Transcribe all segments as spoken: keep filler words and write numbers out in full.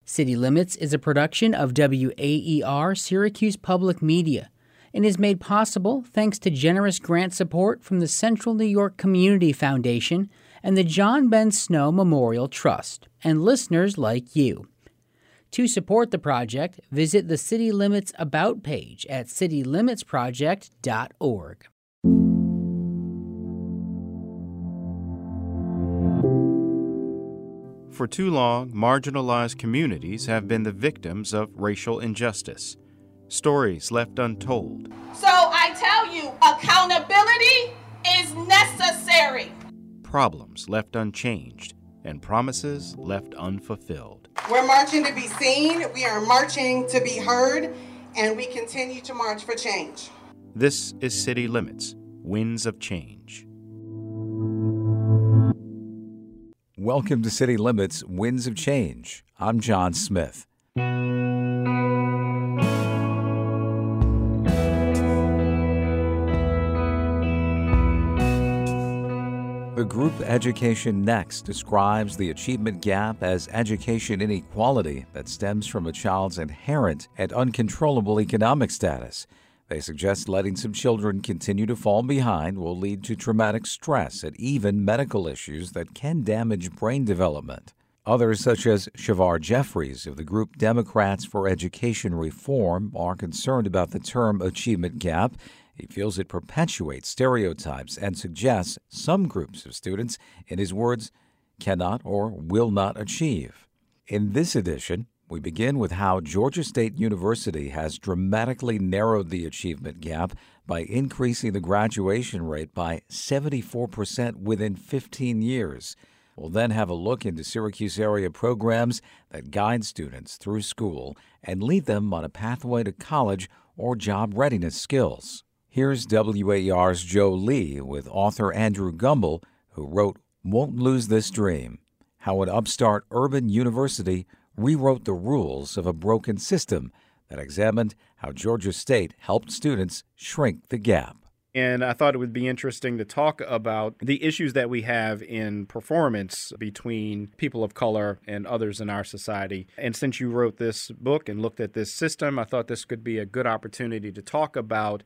City Limits is a production of W A E R Syracuse Public Media and is made possible thanks to generous grant support from the Central New York Community Foundation and the John Ben Snow Memorial Trust, and listeners like you. To support the project, visit the City Limits About page at city limits project dot org. For too long, marginalized communities have been the victims of racial injustice. Stories left untold. So I tell you, accountability is necessary. Problems left unchanged, and promises left unfulfilled. We're marching to be seen, we are marching to be heard, and we continue to march for change. This is City Limits, Winds of Change. Welcome to City Limits, Winds of Change. I'm John Smith. The group Education Next describes the achievement gap as education inequality that stems from a child's inherent and uncontrollable economic status. They suggest letting some children continue to fall behind will lead to traumatic stress and even medical issues that can damage brain development. Others, such as Shavar Jeffries of the group Democrats for Education Reform, are concerned about the term achievement gap. He feels it perpetuates stereotypes and suggests some groups of students, in his words, cannot or will not achieve. In this edition, we begin with how Georgia State University has dramatically narrowed the achievement gap by increasing the graduation rate by seventy-four percent within fifteen years. We'll then have a look into Syracuse area programs that guide students through school and lead them on a pathway to college or job readiness skills. Here's W A E R's Joe Lee with author Andrew Gumbel, who wrote Won't Lose This Dream: How an Upstart Urban University Rewrote the Rules of a Broken System, that examined how Georgia State helped students shrink the gap. And I thought it would be interesting to talk about the issues that we have in performance between people of color and others in our society. And since you wrote this book and looked at this system, I thought this could be a good opportunity to talk about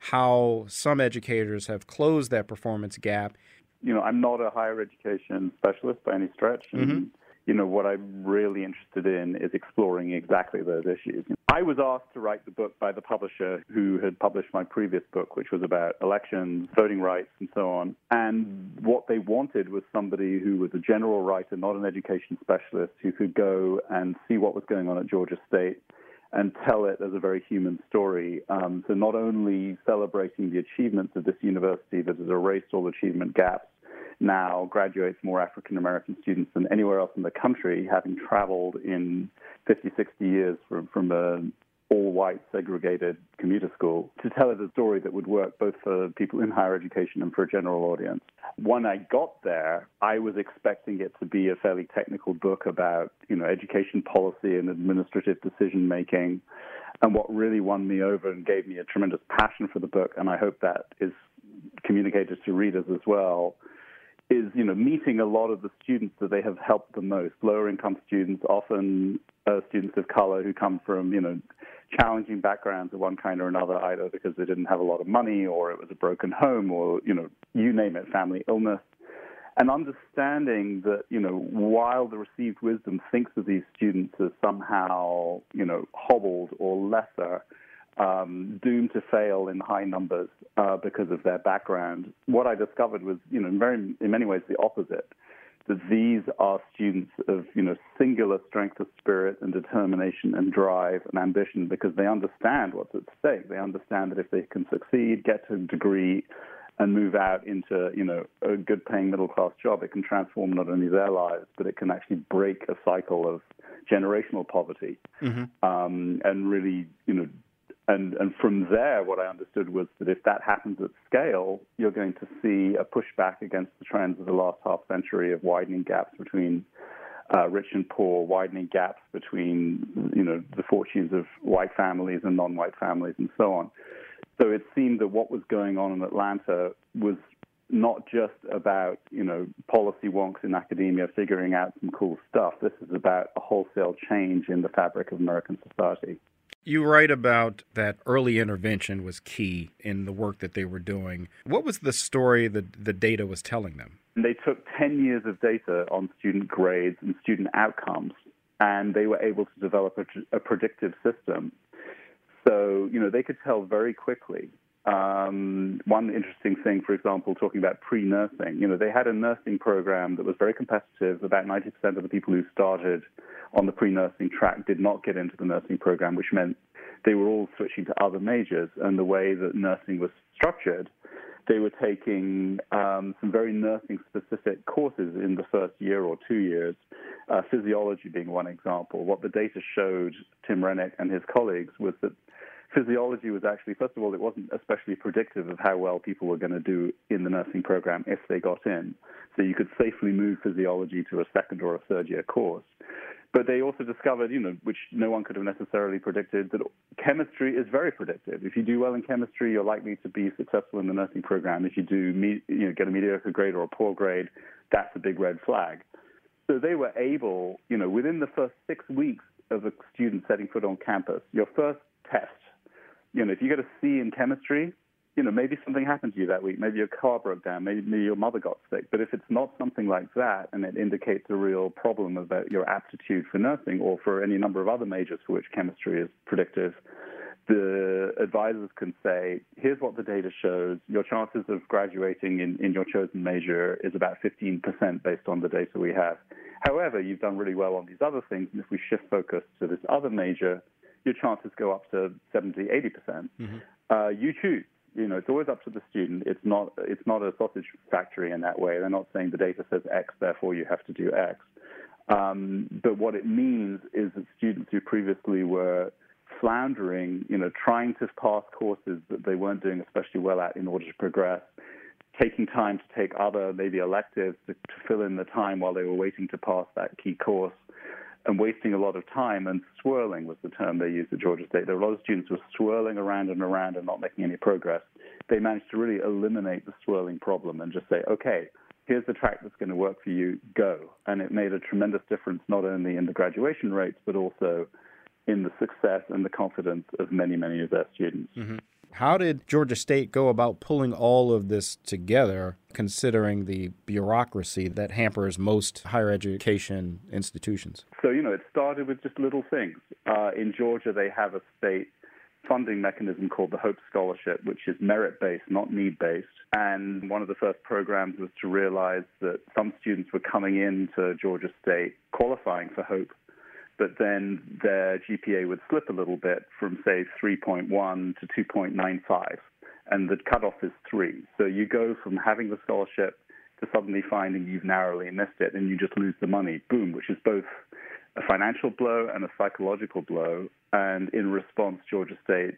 how some educators have closed that performance gap. You know, I'm not a higher education specialist by any stretch. And, Mm-hmm. you know, what I'm really interested in is exploring exactly those issues. I was asked to write the book by the publisher who had published my previous book, which was about elections, voting rights, and so on. And what they wanted was somebody who was a general writer, not an education specialist, who could go and see what was going on at Georgia State and tell it as a very human story. Um, so not only celebrating the achievements of this university that has erased all achievement gaps, now graduates more African-American students than anywhere else in the country, having traveled in fifty, sixty years from, from an all-white segregated commuter school, to tell it a story that would work both for people in higher education and for a general audience. When I got there, I was expecting it to be a fairly technical book about, you know, education policy and administrative decision-making. And what really won me over and gave me a tremendous passion for the book, and I hope that is communicated to readers as well, is, you know, meeting a lot of the students that they have helped the most, lower-income students, often uh, students of color who come from, you know, challenging backgrounds of one kind or another, either because they didn't have a lot of money or it was a broken home or, you know, you name it, family illness. And understanding that, you know, while the received wisdom thinks of these students as somehow, you know, hobbled or lesser, Um, doomed to fail in high numbers uh, because of their background, what I discovered was, you know, in, very, in many ways the opposite, that these are students of, you know, singular strength of spirit and determination and drive and ambition because they understand what's at stake. They understand that if they can succeed, get to a degree, and move out into, you know, a good-paying middle-class job, it can transform not only their lives, but it can actually break a cycle of generational poverty. Mm-hmm. um, and really, you know, And, and from there, what I understood was that if that happens at scale, you're going to see a pushback against the trends of the last half century of widening gaps between uh, rich and poor, widening gaps between, you know, the fortunes of white families and non-white families and so on. So it seemed that what was going on in Atlanta was not just about, you know, policy wonks in academia figuring out some cool stuff. This is about a wholesale change in the fabric of American society. You write about that early intervention was key in the work that they were doing. What was the story that the data was telling them? They took ten years of data on student grades and student outcomes, and they were able to develop a, a predictive system. So, you know, they could tell very quickly. Um, one interesting thing, for example, talking about pre-nursing, you know, they had a nursing program that was very competitive. About ninety percent of the people who started on the pre-nursing track did not get into the nursing program, which meant they were all switching to other majors. And the way that nursing was structured, they were taking um, some very nursing-specific courses in the first year or two years, uh, physiology being one example. What the data showed Tim Rennick and his colleagues was that physiology was actually, first of all, it wasn't especially predictive of how well people were going to do in the nursing program if they got in. So you could safely move physiology to a second or a third year course. But they also discovered, you know, which no one could have necessarily predicted, that chemistry is very predictive. If you do well in chemistry, you're likely to be successful in the nursing program. If you do, me, you know, get a mediocre grade or a poor grade, that's a big red flag. So they were able, you know, within the first six weeks of a student setting foot on campus, your first test, you know, if you get a C in chemistry, you know, maybe something happened to you that week. Maybe your car broke down. Maybe, maybe your mother got sick. But if it's not something like that, and it indicates a real problem about your aptitude for nursing or for any number of other majors for which chemistry is predictive, the advisors can say, here's what the data shows. Your chances of graduating in, in your chosen major is about fifteen percent based on the data we have. However, you've done really well on these other things, and if we shift focus to this other major, your chances go up to seventy, eighty percent. Mm-hmm. Uh, you choose. You know, it's always up to the student. It's not it's not a sausage factory in that way. They're not saying the data says X, therefore you have to do X. Um, but what it means is that students who previously were floundering, you know, trying to pass courses that they weren't doing especially well at in order to progress, taking time to take other, maybe electives to, to fill in the time while they were waiting to pass that key course, and wasting a lot of time, and swirling was the term they used at Georgia State. There were a lot of students who were swirling around and around and not making any progress. They managed to really eliminate the swirling problem and just say, okay, here's the track that's going to work for you, go. And it made a tremendous difference not only in the graduation rates, but also in the success and the confidence of many, many of their students. Mm-hmm. How did Georgia State go about pulling all of this together, considering the bureaucracy that hampers most higher education institutions? So, you know, it started with just little things. Uh, in Georgia, they have a state funding mechanism called the Hope Scholarship, which is merit-based, not need-based. And one of the first programs was to realize that some students were coming into Georgia State qualifying for Hope, but then their G P A would slip a little bit from, say, three point one to two point nine five, and the cutoff is three. So you go from having the scholarship to suddenly finding you've narrowly missed it, and you just lose the money, boom, which is both a financial blow and a psychological blow. And in response, Georgia State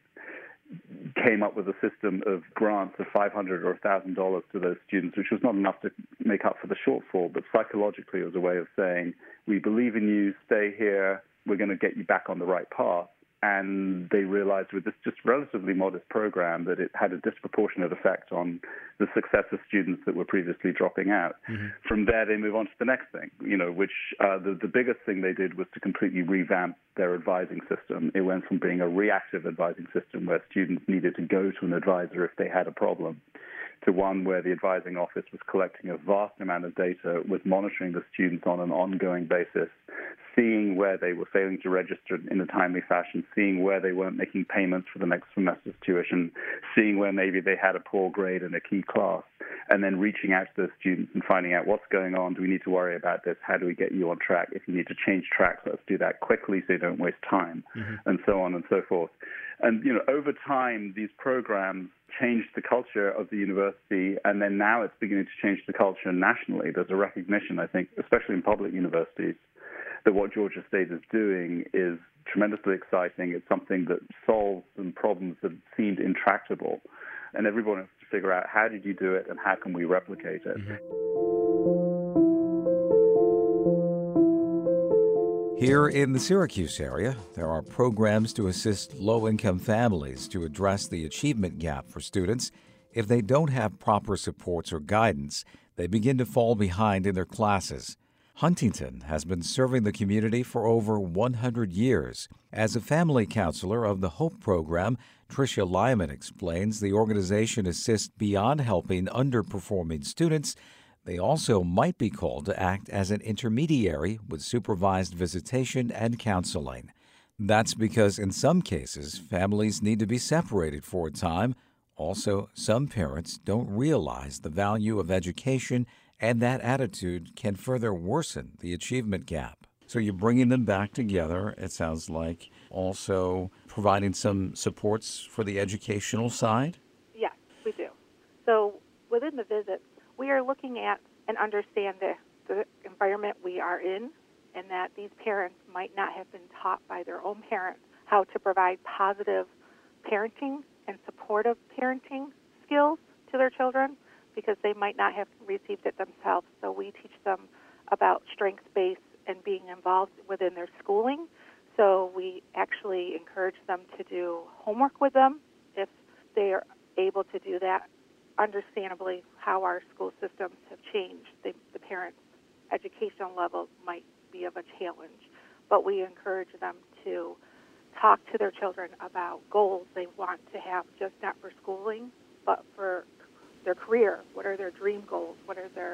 came up with a system of grants of five hundred dollars or one thousand dollars to those students, which was not enough to make up for the shortfall, but psychologically it was a way of saying, we believe in you, stay here, we're going to get you back on the right path. And they realized with this just relatively modest program that it had a disproportionate effect on the success of students that were previously dropping out. Mm-hmm. From there, they move on to the next thing, you know, which uh, the, the biggest thing they did was to completely revamp their advising system. It went from being a reactive advising system where students needed to go to an advisor if they had a problem, to one where the advising office was collecting a vast amount of data, was monitoring the students on an ongoing basis, seeing where they were failing to register in a timely fashion, seeing where they weren't making payments for the next semester's tuition, seeing where maybe they had a poor grade in a key class, and then reaching out to those students and finding out what's going on. Do we need to worry about this? How do we get you on track? If you need to change tracks, let's do that quickly so you don't waste time, mm-hmm. and so on and so forth. And, you know, over time, these programs changed the culture of the university, and then now it's beginning to change the culture nationally. There's a recognition, I think, especially in public universities, that what Georgia State is doing is tremendously exciting. It's something that solves some problems that seemed intractable. And everyone has to figure out, how did you do it and how can we replicate it? Mm-hmm. Here in the Syracuse area, there are programs to assist low-income families to address the achievement gap for students If they don't have proper supports or guidance, they begin to fall behind in their classes. Huntington has been serving the community for over one hundred years. As a family counselor of the HOPE program, Tricia Lyman explains the organization assists beyond helping underperforming students. They also might be called to act as an intermediary with supervised visitation and counseling. That's because in some cases, families need to be separated for a time. Also, some parents don't realize the value of education, and that attitude can further worsen the achievement gap. So you're bringing them back together, it sounds like, also providing some supports for the educational side? Yes, we do. So within the visits, we are looking at and understand the, the environment we are in, and that these parents might not have been taught by their own parents how to provide positive parenting and supportive parenting skills to their children, because they might not have received it themselves. So we teach them about strengths-based and being involved within their schooling. So we actually encourage them to do homework with them if they are able to do that. Understandably, how our school systems have changed, the, the parents' educational level might be of a challenge, but we encourage them to talk to their children about goals they want to have, just not for schooling, but for their career. What are their dream goals? What are their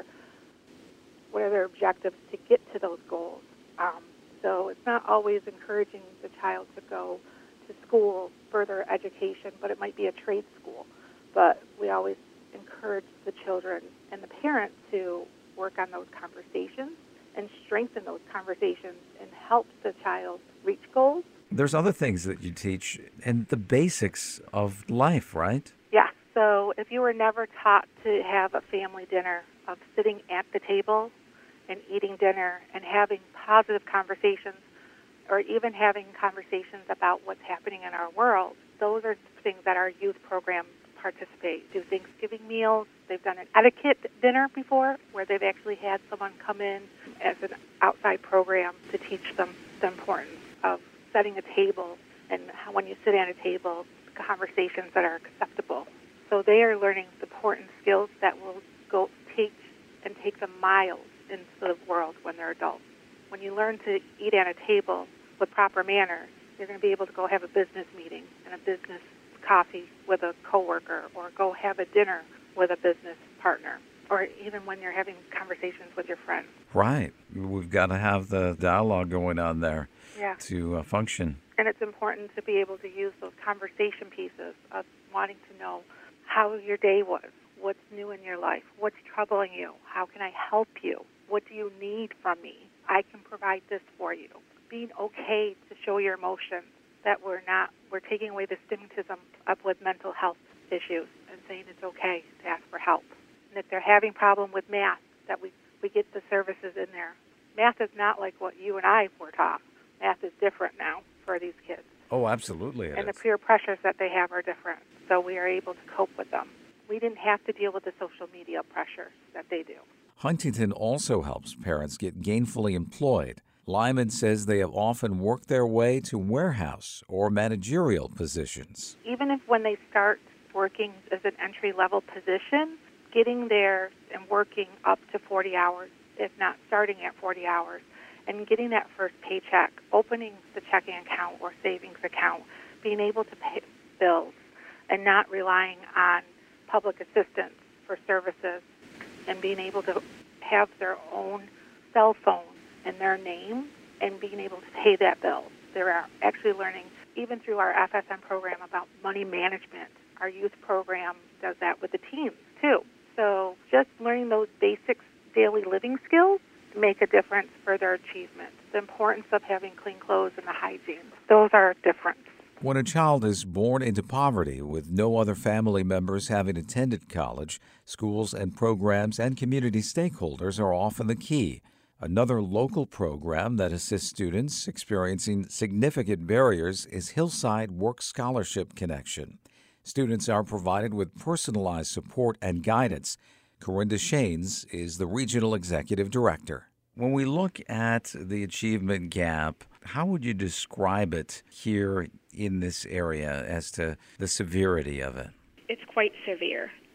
what are their objectives to get to those goals? Um, so it's not always encouraging the child to go to school, further education, but it might be a trade school. But we always encourage the children and the parents to work on those conversations and strengthen those conversations and help the child reach goals. There's other things that you teach, and the basics of life, right? Yeah. So if you were never taught to have a family dinner, of sitting at the table and eating dinner and having positive conversations, or even having conversations about what's happening in our world, those are things that our youth programs participate. Do Thanksgiving meals. They've done an etiquette dinner before, where they've actually had someone come in as an outside program to teach them the importance of setting a table, and how when you sit at a table, conversations that are acceptable. So they are learning the important skills that will go take and take them miles into the world when they're adults. When you learn to eat at a table with proper manners, you're going to be able to go have a business meeting and a business coffee with a coworker, or go have a dinner with a business partner, or even when you're having conversations with your friends. Right. We've got to have the dialogue going on there yeah. to uh, function. And it's important to be able to use those conversation pieces of wanting to know how your day was, what's new in your life, what's troubling you, how can I help you, what do you need from me, I can provide this for you. Being okay to show your emotions, that we're not, we're taking away the stigmatism up with mental health issues and saying it's okay to ask for help. And if they're having problem with math, that we, we get the services in there. Math is not like what you and I were taught. Math is different now for these kids. Oh, absolutely. And is. the peer pressures that they have are different, so we are able to cope with them. We didn't have to deal with the social media pressures that they do. Huntington also helps parents get gainfully employed. Lyman says they have often worked their way to warehouse or managerial positions. Even if when they start working as an entry-level position, getting there and working up to forty hours, if not starting at forty hours, and getting that first paycheck, opening the checking account or savings account, being able to pay bills, and not relying on public assistance for services, and being able to have their own cell phone in their name and being able to pay that bill. They're actually learning, even through our F S M program, about money management. Our youth program does that with the teens, too. So just learning those basic daily living skills make a difference for their achievement. The importance of having clean clothes and the hygiene, those are different. When a child is born into poverty with no other family members having attended college, schools and programs and community stakeholders are often the key. Another local program that assists students experiencing significant barriers is Hillside Work Scholarship Connection. Students are provided with personalized support and guidance. Corinda Shanes is the regional executive director. When we look at the achievement gap, how would you describe it here in this area as to the severity of it? It's quite severe.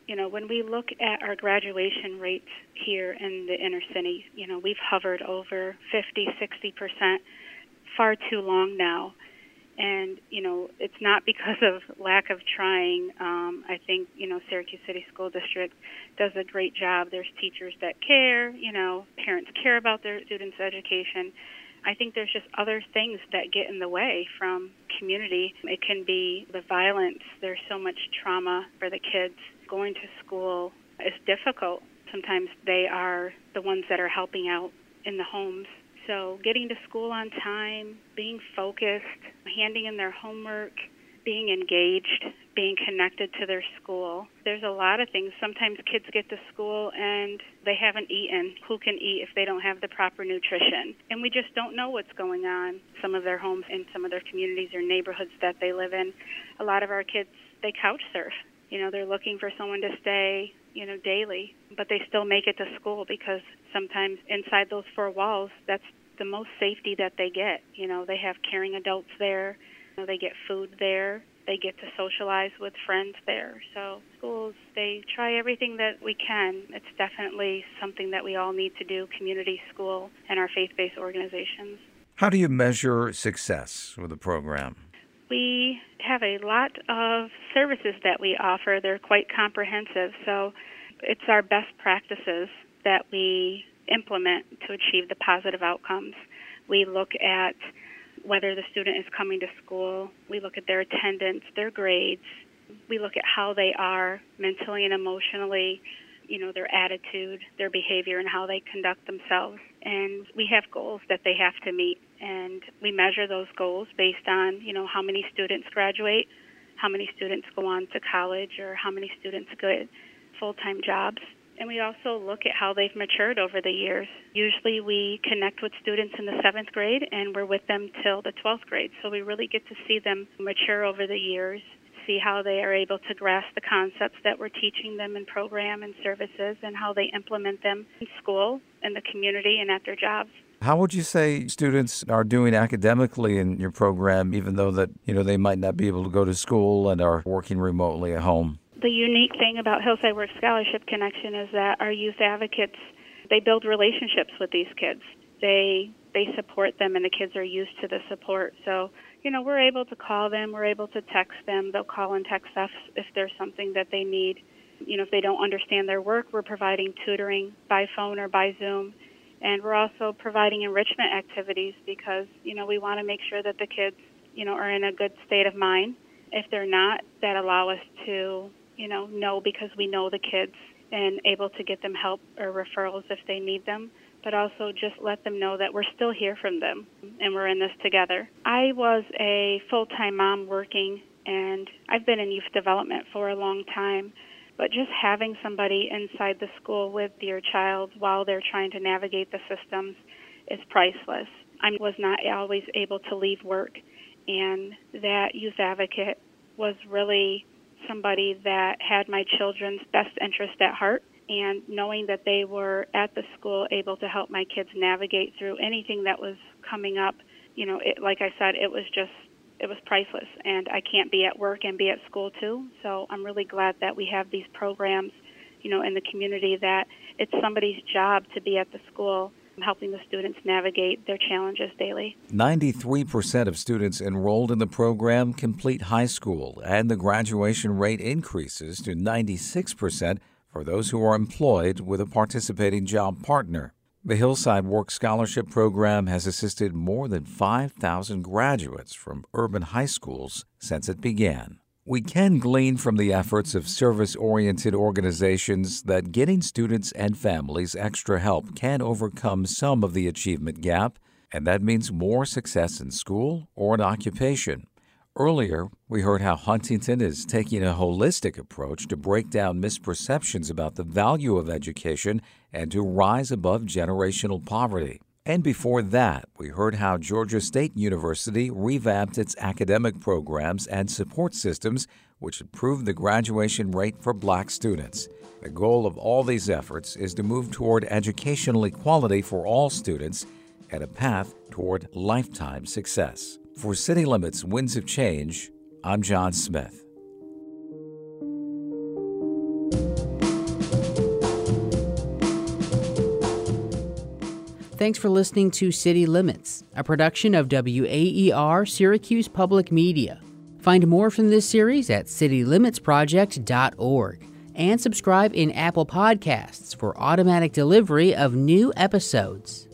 You know, when we look at our graduation rates here in the inner city, you know, we've hovered over fifty, sixty percent far too long now. And, you know, it's not because of lack of trying. Um, I think, you know, Syracuse City School District does a great job. There's teachers that care, you know, parents care about their students' education. I think there's just other things that get in the way from community. It can be the violence. There's so much trauma for the kids. Going to school is difficult. Sometimes they are the ones that are helping out in the homes. So getting to school on time, being focused, handing in their homework, being engaged, being connected to their school. There's a lot of things. Sometimes kids get to school and they haven't eaten. Who can eat if they don't have the proper nutrition? And we just don't know what's going on. Some of their homes in some of their communities or neighborhoods that they live in, a lot of our kids, they couch surf. You know, they're looking for someone to stay, you know, daily, but they still make it to school because sometimes inside those four walls, that's the most safety that they get. You know, they have caring adults there. You know, they get food there. They get to socialize with friends there. So schools, they try everything that we can. It's definitely something that we all need to do, community school and our faith-based organizations. How do you measure success with the program? We have a lot of services that we offer. They're quite comprehensive. So it's our best practices that we implement to achieve the positive outcomes. We look at whether the student is coming to school. We look at their attendance, their grades. We look at how they are mentally and emotionally, you know, their attitude, their behavior, and how they conduct themselves. And we have goals that they have to meet. And we measure those goals based on, you know, how many students graduate, how many students go on to college, or how many students get full-time jobs. And we also look at how they've matured over the years. Usually we connect with students in the seventh grade, and we're with them till the twelfth grade. So we really get to see them mature over the years, see how they are able to grasp the concepts that we're teaching them in program and services, and how they implement them in school, in the community, and at their jobs. How would you say students are doing academically in your program, even though that, you know, they might not be able to go to school and are working remotely at home? The unique thing about Hillside Works Scholarship Connection is that our youth advocates, they build relationships with these kids. They they support them, and the kids are used to the support. So, you know, we're able to call them, we're able to text them. They'll call and text us if there's something that they need. You know, if they don't understand their work, we're providing tutoring by phone or by Zoom. And we're also providing enrichment activities because, you know, we want to make sure that the kids, you know, are in a good state of mind. If they're not, that allow us to, you know, know because we know the kids and able to get them help or referrals if they need them, but also just let them know that we're still here from them and we're in this together. I was a full-time mom working, and I've been in youth development for a long time. But just having somebody inside the school with your child while they're trying to navigate the systems is priceless. I was not always able to leave work, and that youth advocate was really somebody that had my children's best interest at heart, and knowing that they were at the school able to help my kids navigate through anything that was coming up, you know, it, like I said, it was just It was priceless, and I can't be at work and be at school too. So I'm really glad that we have these programs, you know, in the community, that it's somebody's job to be at the school helping the students navigate their challenges daily. ninety-three percent of students enrolled in the program complete high school, and the graduation rate increases to ninety-six percent for those who are employed with a participating job partner. The Hillside Works Scholarship Program has assisted more than five thousand graduates from urban high schools since it began. We can glean from the efforts of service-oriented organizations that getting students and families extra help can overcome some of the achievement gap, and that means more success in school or an occupation. Earlier, we heard how Huntington is taking a holistic approach to break down misperceptions about the value of education and to rise above generational poverty. And before that, we heard how Georgia State University revamped its academic programs and support systems, which improved the graduation rate for black students. The goal of all these efforts is to move toward educational equality for all students and a path toward lifetime success. For City Limits Winds of Change, I'm John Smith. thanks for listening to City Limits, a production of W A E R Syracuse Public Media. Find more from this series at city limits project dot org and subscribe in Apple Podcasts for automatic delivery of new episodes.